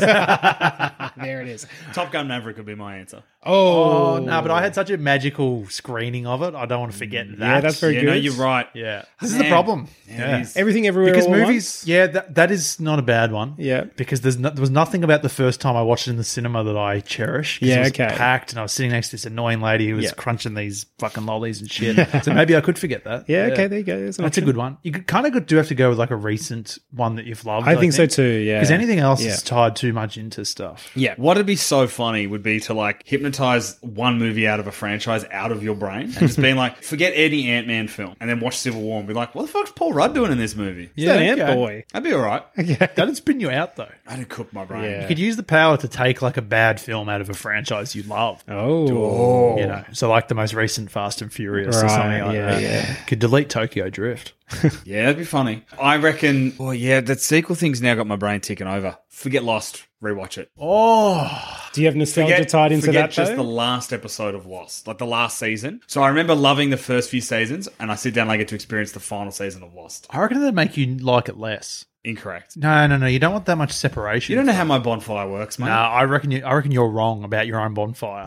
There it is. Top Gun Maverick would be my answer. Oh, Oh, no, but I had such a magical screening of it. I don't want to forget that. Yeah, that's very yeah, good. no, you're right. Yeah. This is Man. the problem. Yeah, Yeah. it is. Everything everywhere Because all at movies, once? yeah, that, that is not a bad one. Yeah. Because there's no, there was nothing about the first time I watched it in the cinema that I cherish. 'Cause Yeah, it was okay. packed, and I was sitting next to this annoying lady who was Yeah. crunching these fucking lollies and shit. So maybe I could forget that. Yeah, okay, there you go. There's an That's a option. good one. You kind of do have to go with like a recent one that you've loved. I think so too, yeah. Because anything else Yeah. is tied too much into stuff. Yeah. What'd be so funny would be to like hypnotize one movie out of a franchise out of your brain and just being like, forget any Ant-Man film and then watch Civil War and be like, what the fuck's Paul Rudd doing in this movie? Is that Ant okay. Boy? That'd be all right. That'd spin you out though. That'd cook my brain. Yeah. You could use the power to take like a bad film out of a franchise you love. Oh. You know, so like the most recent Fast and Furious or Right, something like yeah, that. yeah. Could delete Tokyo Drift. Yeah, that'd be funny. I reckon, well, yeah, that sequel thing's now got my brain ticking over. Forget Lost, rewatch it. Oh, Do you have nostalgia Forget, tied into forget that, just though? the last episode of Lost, like the last season. So I remember loving the first few seasons, and I sit down and I get to experience the final season of Lost. I reckon that'd make you like it less. Incorrect. No, no, no. You don't want that much separation. You don't know how my bonfire works, mate. No, I reckon you. I reckon you're wrong about your own bonfire.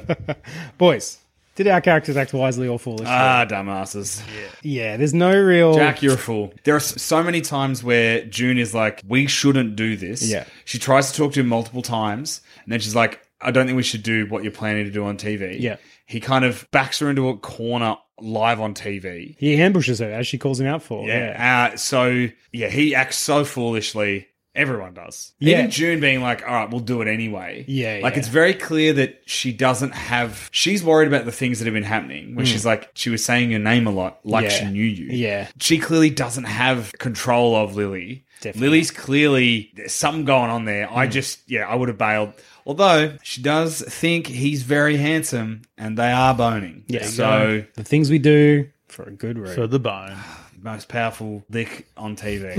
Boys, did our characters act wisely or foolishly? Ah, dumbasses. yeah, there's no real... Jack, you're a fool. There are s- so many times where June is like, we shouldn't do this. Yeah. She tries to talk to him multiple times, and then she's like, I don't think we should do what you're planning to do on T V. Yeah. He kind of backs her into a corner live on T V. He ambushes her, as she calls him out for. Yeah. Yeah. Uh, so, yeah, he acts so foolishly. Everyone does. Yeah. Even June being like, all right, we'll do it anyway. Yeah, Like, yeah. it's very clear that she doesn't have... She's worried about the things that have been happening. When she's like, she was saying your name a lot, like Mm. Yeah. she knew you. Yeah. She clearly doesn't have control of Lily. Definitely. Lily's clearly... There's something going on there. I just... Yeah, I would have bailed. Although, she does think he's very handsome, and they are boning. Yeah, So, the things we do for a good reason. For the bone. most powerful dick on T V.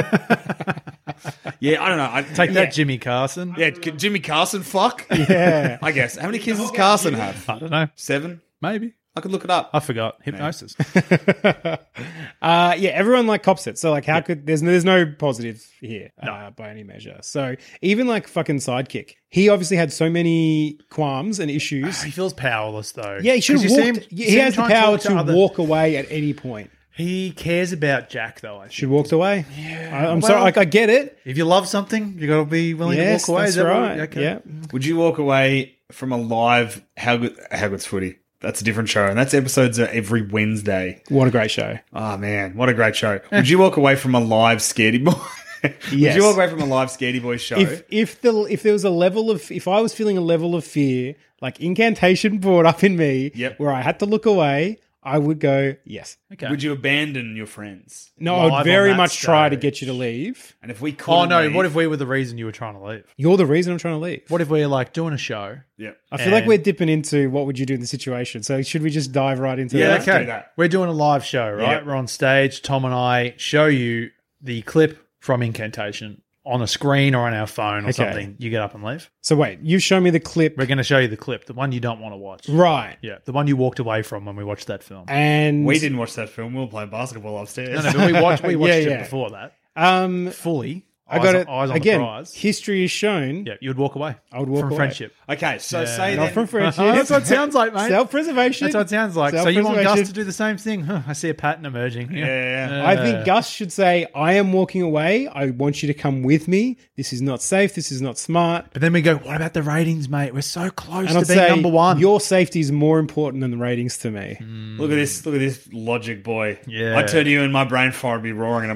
Yeah, I don't know. I Take that, Jimmy Carson. Yeah, could Jimmy Carson fuck? Yeah. I guess. How many kids does Carson have? I don't know. Seven? Maybe. I could look it up. I forgot. Hypnosis. uh, yeah, everyone like cops it. So like, how could there's there's no positive here uh, by any measure. So even like fucking Sidekick, he obviously had so many qualms and issues. He feels powerless though. Yeah, he should have 'Cause you walked. see him- you he see him has the try and power talk to, other- walk away at any point. He cares about Jack though. I think. Should walked away. Yeah, I, I'm Well, sorry. Like I get it. If you love something, you got to be willing Yes, to walk away. that's Is that what- right. okay. Yeah. Would you walk away from a live How Good How Good's Footy? That's a different show, and that's episodes are every Wednesday. What a great show. Oh man, what a great show! Would you walk away from a live Scaredy Boy? Would Yes. you walk away from a live Scaredy Boy show? If if the if there was a level of if I was feeling a level of fear, like Incantation brought up in me, Yep. where I had to look away, I would go yes. Okay. Would you abandon your friends? No, I Live would on very that much try to stage. get you to leave. And if we could, Oh no! What if we were the reason you were trying to leave? You're the reason I'm trying to leave. What if we're like doing a show? Yeah. I feel like And- we're dipping into what would you do in the situation. So should we just dive right into Yeah, that? let's do that. We're doing a live show, right? Yeah. We're on stage. Tom and I show you the clip from Incantation on a screen or on our phone or Okay. something. You get up and leave. So wait, you show me the clip, We're going to show you the clip, the one you don't want to watch. right? Yeah, the one you walked away from when we watched that film. And We didn't watch that film. We were playing basketball upstairs. No, no, but we watched, we watched Yeah, it yeah. before that um, fully. I Eyes got on- it eyes on again. the prize. History is shown. Yeah, you would walk away. I would walk from away. friendship. Okay, so Yeah. say Not then, from friendship. Oh, that's what it sounds like, mate. Self-preservation. That's what it sounds like. So you want Gus Self-preservation. to do the same thing? Huh, I see a pattern emerging. Yeah, yeah, yeah. I think Gus should say, I am walking away. I want you to come with me. This is not safe. This is not smart. But then we go, what about the ratings, mate? We're so close And to I'd being say, number one. your safety is more important than the ratings to me. Look at this! Look at this logic boy. Yeah. I turn to you and my brain fire would be roaring, and I'm like,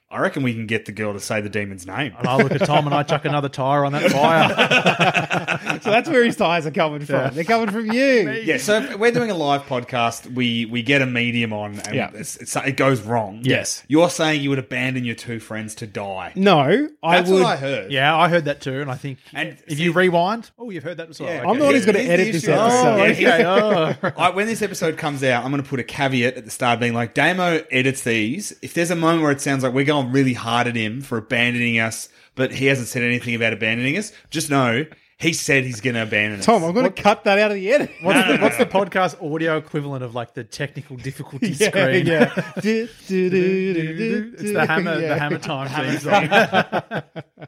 I reckon we can get the girl to say the demon's name. And I look at Tom and I chuck another tyre on that fire. So that's where his tyres are coming from. Yeah. They're coming from you. Yeah, so if we're doing a live podcast. We we get a medium on, and Yeah. it's, it's, it goes wrong. Yes. You're saying you would abandon your two friends to die. No, I That's would. what I heard. Yeah, I heard that too, and I think And if see- you rewind, oh, you've heard that as well. Yeah. Okay. I'm the one who's going to Here's the edit this issue. episode. Oh, Yeah. okay. Oh. I, when this episode comes out, I'm going to put a caveat at the start being like, Damo edits these. If there's a moment where it sounds like we're going really hard at him for abandoning us, but he hasn't said anything about abandoning us, just know he said he's going to abandon us. Tom, I'm going to cut that out of the edit. What's, the, what's the podcast audio equivalent of like the technical difficulty Yeah, screen? yeah. Do, do, do, do, do, It's the hammer, yeah. the hammer time theme song.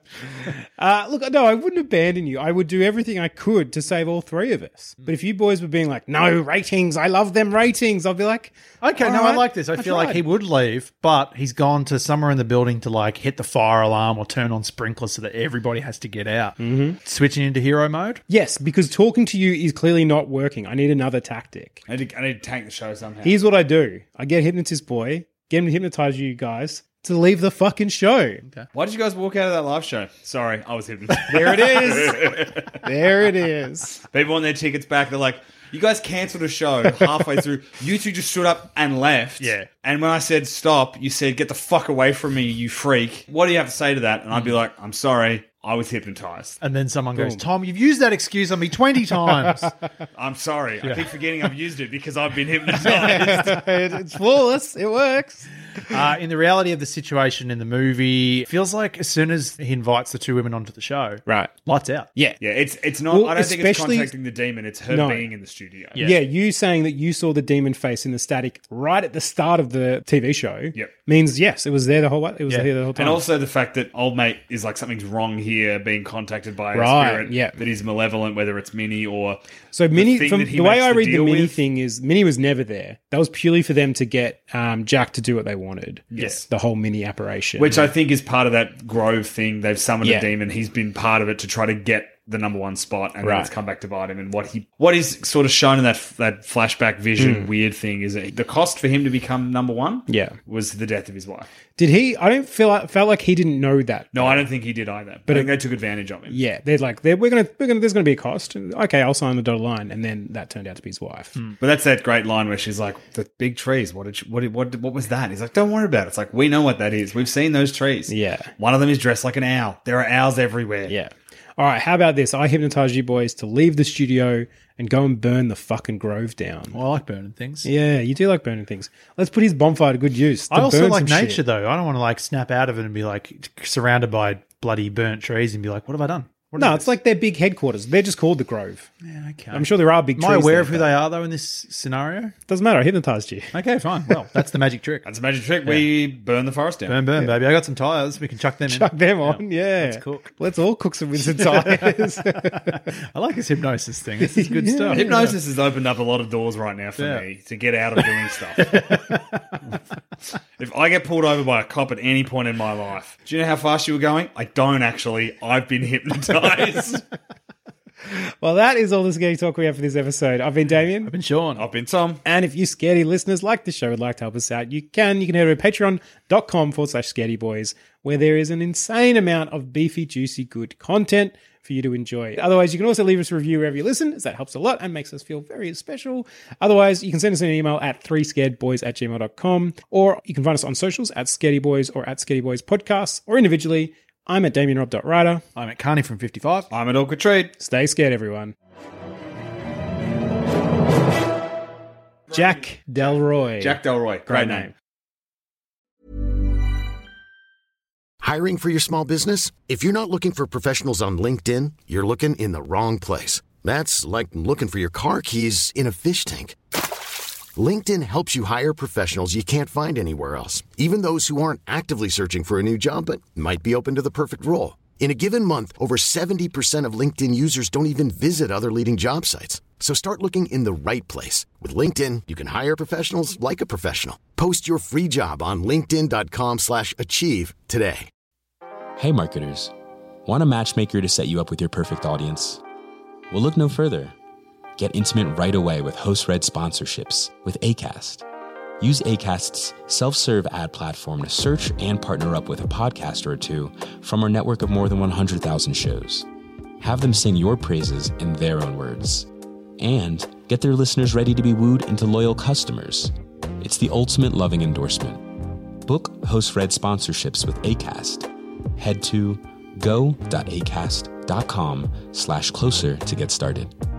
Uh, look, no, I wouldn't abandon you. I would do everything I could to save all three of us. But if you boys were being like, no, ratings, I love them ratings, I'll be like, Okay, all no, I right, like this. I, feel like tried. he would leave, but he's gone to somewhere in the building to like hit the fire alarm or turn on sprinklers so that everybody has to get out. Mm-hmm. Switching into hero mode. Yes, because talking to you is clearly not working. I need another tactic. I need, to, I need to tank the show somehow. Here's what I do. I get Hypnotist Boy, get him to hypnotize you guys to leave the fucking show. Why did you guys walk out of that live show? Sorry, I was hypnotized. There it is. There it is. People want their tickets back. They're like, you guys cancelled a show halfway through. You two just stood up and left. Yeah. And when I said stop, you said, get the fuck away from me, you freak. What do you have to say to that? And I'd be like, I'm sorry. I was hypnotized. And then someone goes, Tom, you've used that excuse on me twenty times. I'm sorry. I keep forgetting I've used it because I've been hypnotized. It's flawless. It works. Uh, in the reality of the situation in the movie, it feels like as soon as he invites the two women onto the show, Right. lights out. Yeah. Yeah, it's it's not. Well, I don't think it's especially- contacting the demon. It's her No. being in the studio. Yeah. Yeah. you saying that you saw the demon face in the static right at the start of the T V show Yep. means yes, it was there the whole way. It was Yeah. there the whole time. And also the fact that old mate is like something's wrong here, being contacted by a Right, spirit yeah. that is malevolent, whether it's Minnie or so the Minnie, thing from that he the way makes I the read the deal Minnie with. thing is Minnie was never there. That was purely for them to get um, Jack to do what they wanted. Yes. The whole Minnie apparition. Which I think is part of that Grove thing. They've summoned Yeah. a demon. He's been part of it to try to get the number one spot, and Right. then it's come back to bite him. And what he, what is sort of shown in that that flashback Hmm. vision weird thing is that the cost for him to become number one, Yeah. was the death of his wife. Did he? I don't feel like, felt like he didn't know that. No, I don't think he did either. But I think they took advantage of him. Yeah, they're like, they're, we're gonna, we're gonna, there's gonna be a cost. Okay, I'll sign the dotted line, and then that turned out to be his wife. But that's that great line where she's like, "The big trees. What did you, what did- what did- what was that?" He's like, "Don't worry about it." It's like, we know what that is. We've seen those trees. Yeah. One of them is dressed like an owl. There are owls everywhere. Yeah. All right, how about this? I hypnotize you boys to leave the studio and go and burn the fucking Grove down. Well, I like burning things. Yeah, you do like burning things. Let's put his bonfire to good use. to I also burn like some nature, shit. though. I don't want to like snap out of it and be like surrounded by bloody burnt trees and be like, what have I done? What No, is it's this? like their big headquarters. They're just called the Grove. Yeah, okay. I'm sure there are big Am I trees aware there, of who but- they are, though, in this scenario? Doesn't matter. I hypnotized you. Okay, fine. Well, that's the magic trick. That's a magic trick. We burn the forest down. Burn, burn, baby. I got some tires. We can chuck them Chuck in. them on. Yeah. Let's cook. Let's all cook some with some tires. I like this hypnosis thing. This is good stuff. Hypnosis has opened up a lot of doors right now for Yeah. me to get out of doing stuff. If I get pulled over by a cop at any point in my life, do you know how fast you were going? I don't actually. I've been hypnotized. Well, that is all the scary talk we have for this episode. I've been Damien. I've been Sean. I've been Tom. And if you scaredy listeners like the show would like to help us out, you can. You can head over to patreon.com forward slash scaredy boys, where there is an insane amount of beefy, juicy, good content for you to enjoy. Otherwise, you can also leave us a review wherever you listen, as that helps a lot and makes us feel very special. Otherwise, you can send us an email at three scared boys at gmail dot com, or you can find us on socials at scaredyboys or at scaredyboys podcasts, or individually. I'm at damien rob dot writer. I'm at Carney from fifty-five. I'm at Awkward Trade. Stay scared, everyone. Jack Delroy. Jack Delroy. Great, Great name. name. Hiring for your small business? If you're not looking for professionals on LinkedIn, you're looking in the wrong place. That's like looking for your car keys in a fish tank. LinkedIn helps you hire professionals you can't find anywhere else, even those who aren't actively searching for a new job but might be open to the perfect role. In a given month, over seventy percent of LinkedIn users don't even visit other leading job sites. So start looking in the right place. With LinkedIn, you can hire professionals like a professional. Post your free job on linkedin.com slash achieve today. Hey marketers, want a matchmaker to set you up with your perfect audience? Well, look no further. Get intimate right away with host-read sponsorships with Acast. Use Acast's self-serve ad platform to search and partner up with a podcaster or two from our network of more than one hundred thousand shows. Have them sing your praises in their own words. And get their listeners ready to be wooed into loyal customers. It's the ultimate loving endorsement. Book host-read sponsorships with Acast. Head to go.acast.com slash closer to get started.